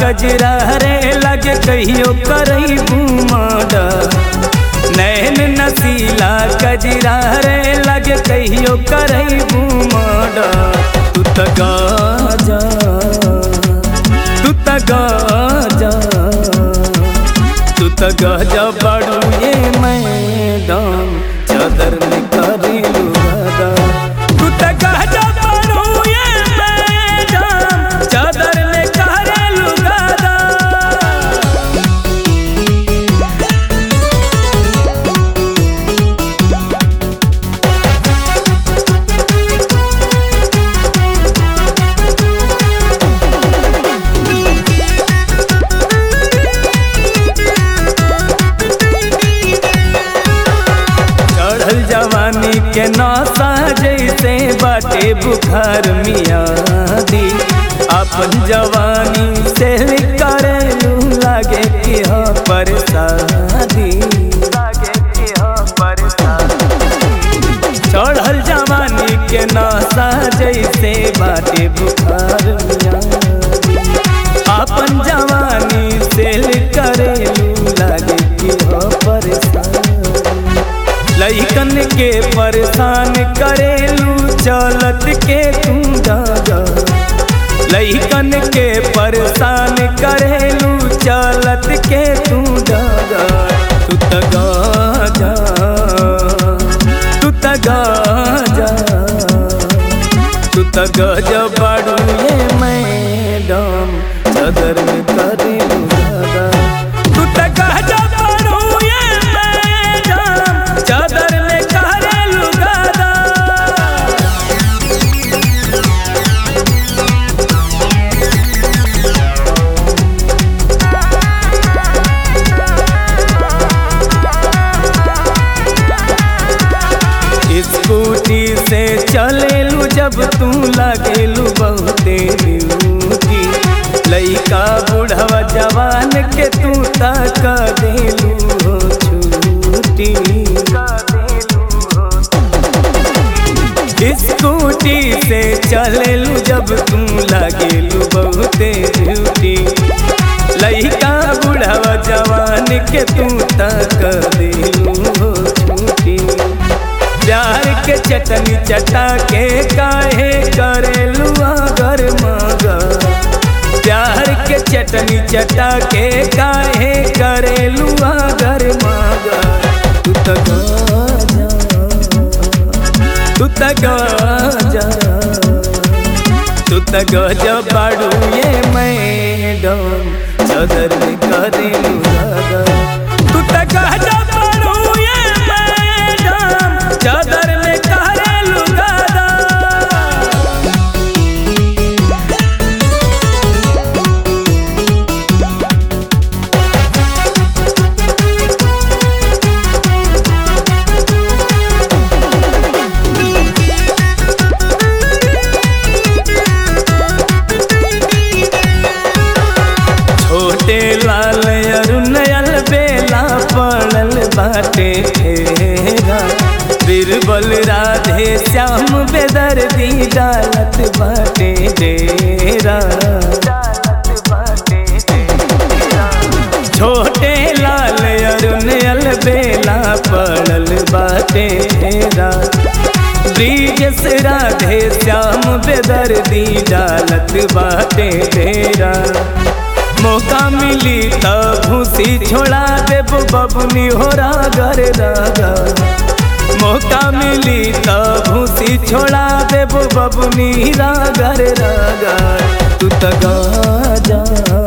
कजरा रे लगे कहियो करई घूमड़ा नैन नसीला कजरा रे लगे कहियो करई घूमड़ा तू त गाजा तू त गाजा बड़ू ये मैडम चादर में करी लुगादा तू त गाजा बड़ू ये मैडम चादर में करी लुगादा जवानी के नौसा जैसे बाटे बुखार मियादी अपन जवानी से करेलू लागे कि हो परसादी चढ़ल जवानी के नौसा जैसे बाटे बुखार मियादी अपन जवानी से करेलू लागे कि हो परसादी लइकन के परेशान करेलू चलत के तू जागा लइकन के परेशान करेलू चलत के तू जागा तू त गाजा तू त गाजा तू त गाजा बड़ू ये मैडम चादर में करेलू जागा तू त गाजा बड़ू ये मैडम चादर में करेलू गादा स्कूटी से चलेलू जब तू लागेलू बहुते ब्यूटी लइका बुढ़वा जवान के तू तक देलू हो छूटी स्कूटी से चलेलू जब तू लागेलू बहुते ब्यूटी लइका बुढ़वा जवान के तू तक देलू हो छूटी प्यार के चटनी चटा के काहे करेलू अगर मगा प्यार के चटनी चटा के काहे करेलू अगर मगा तू त गाजा तू त गाजा तू त गाजा बड़ू ये मैडम चादर में करेलू गादा तू त गाजा बड़ू ये मैडम चादर में करेलू गादा छोटे लाल अरुण बेला पड़ल बाटे घेरा बीरबल राधे श्याम बेदर्दी डालत बाटे डेरा छोटे लाल अरुण बेला पड़ल बाटे घेरा ब्रिजेश राधे श्याम बेदर्दी डालत बाटे डेरा मौका मिली तब भूसी छोड़ा देबो बबुनी हो रागर रागा मौका मिली तब भूसी छोड़ा देबो बबुनी रागर रागा तू त गाजा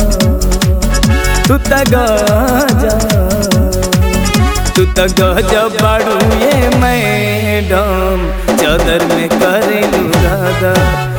तू त गाजा तू त गाजा बड़ू ये मैडम चादर में करेलू गादा